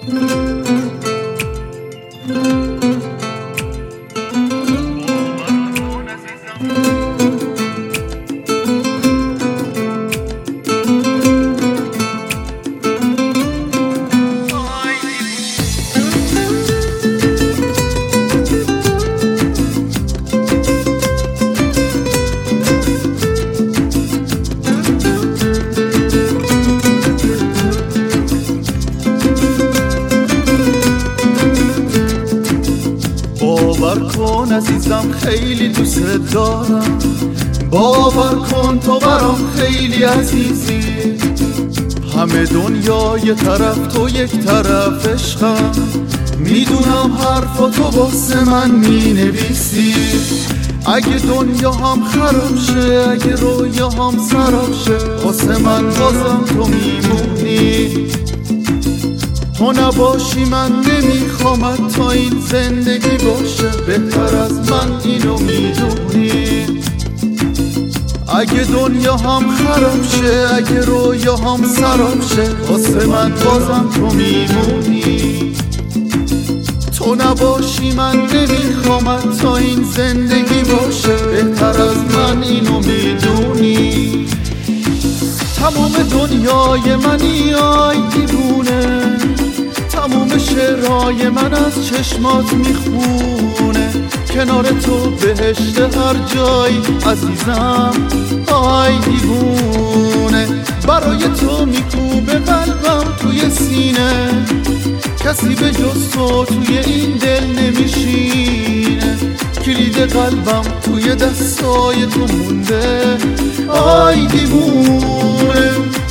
باور کن عزیزم خیلی دوست دارم، باور کن تو برام خیلی عزیزی، همه دنیا یه طرف تو یک طرف عشقم، میدونم حرفاتو واسه من مینویسی. اگه دنیا هم خراب شه، اگه رویا هم سراب شه، واسه من بازم تو میمونی. تو نباشی من نمیخوام تا این زندگی باشه، بهتر از من اینو میدونی. اگه دنیا هم خراب شه، اگه رویا هم سراب شه، واسه من بازم تو میمونی. تو نباشی من نمیخوام تا این زندگی باشه، بهتر از من اینو میدونی. تمام دنیای منی آی دیوونه، تمام شعرهای من از چشمات میخونه، کنار تو بهشت هر جای عزیزم آی دیوونه. برای تو میکوبه قلبم توی سینه، کسی به جز تو توی این دل نمیشینه، کلید قلبم توی دستای تو مونده آی دیوونه.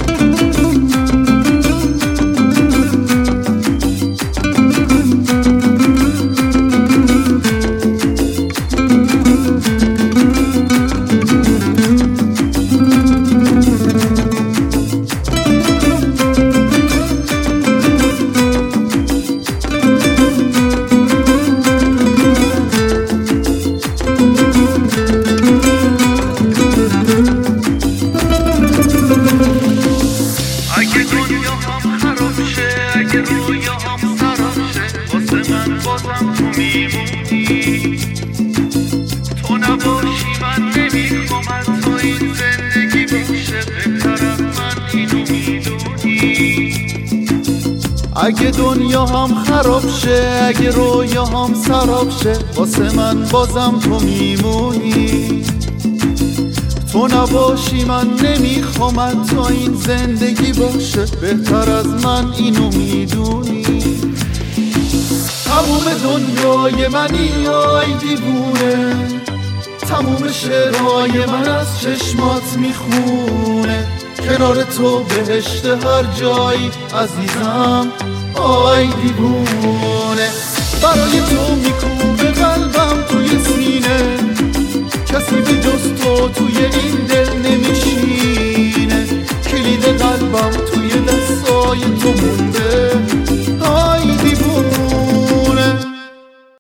تو نباشی من نمیخوام تو این زندگی باشه، بهتر از من اینو میدونی. اگه دنیا هم خراب شه، اگه رویا هم سراب شه، واسه من بازم تو میمونی. تو نباشی من نمیخوام تا این زندگی باشه، بهتر از من اینو میدونی. تموم دنیای منی آی دیوونه، تموم شعرهای من از چشمات میخونه، کنار تو بهشت هر جایی عزیزم آی دیوونه. برای تو میکوبه قلبم توی سینه، کسی به جز تو توی این دل